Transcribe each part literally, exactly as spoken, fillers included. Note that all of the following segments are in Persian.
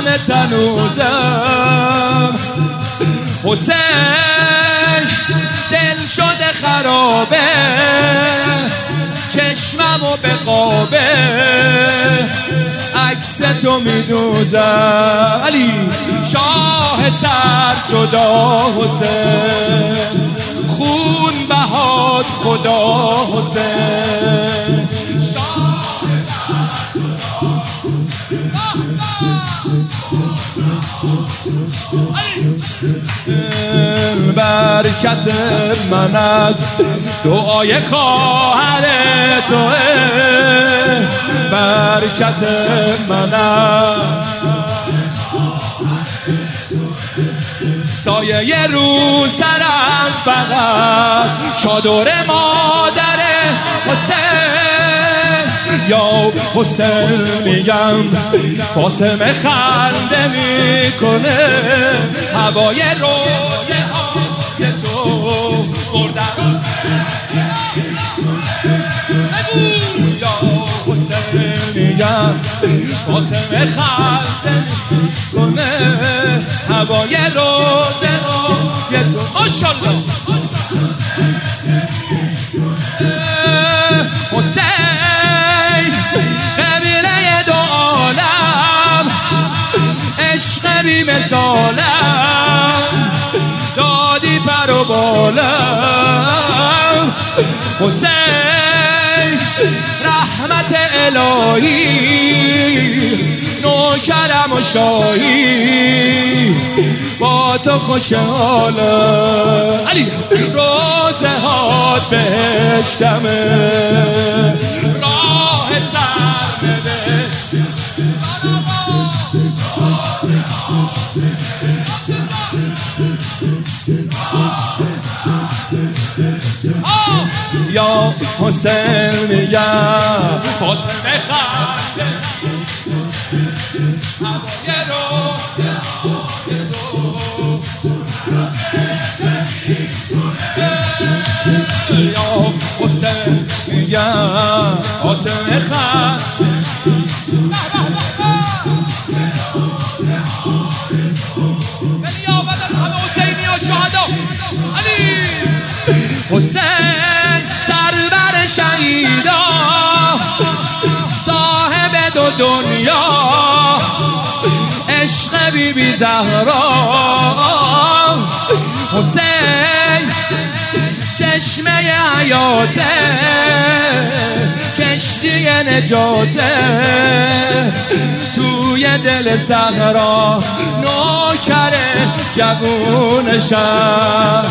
همه تنوزم. حسین دل شده خرابه، چشمم و به قابه عکس تو میدوزم. علی شاه سر جدا حسین، خون بهاد خدا حسین. برکت من از دعای خواهر توه، برکت من از سایه رو سرم فقط چادر مادر حسین. یا حسین میگم فاطمه خنده میکنه، هوای رویه های تو بردم. یا حسین میگم فاطمه خنده میکنه، هوای رویه های تو. ماشاءالله حسین قبیله دو عالم، عشق بی مثالم، دادی پر و بالم. حسین رحمت الهی، نوکرم و شاهی، با تو خوشحالم. علی روزه هات بهشتمه، راه سر بهشت. یا حسین میگم فاطمه خنده، هوای روی تو. یا حسین میگم فاطمه خنده، نیابت از همه حسینی و شهدا. علی حسین سرور شهیدا، صاحب دو دنیا، عشق بی بی زهرا. حسین چشمه حیاته، کشتی نجاته، توی دل صحرا نوکر جوونشم،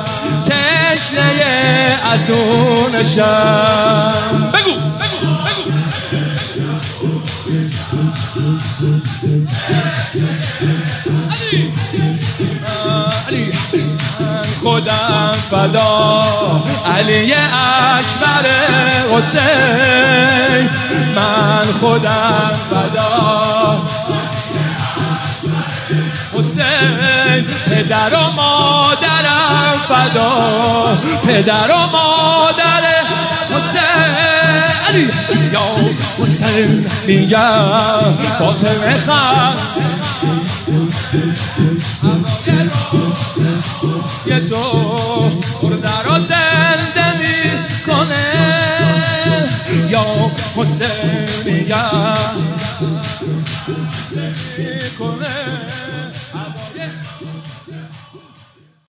تشنه از اونشم. بگو بگو بگو. علی خودم فدا، علی اکبر حسین، من خودم فدا حسین. پدر و مادرم فدا، پدر و مادر حسین. علی یا حسین میگم فاطمه خنده، یه تو برده رو زنده میکنه. یا حسین میگم میکنه.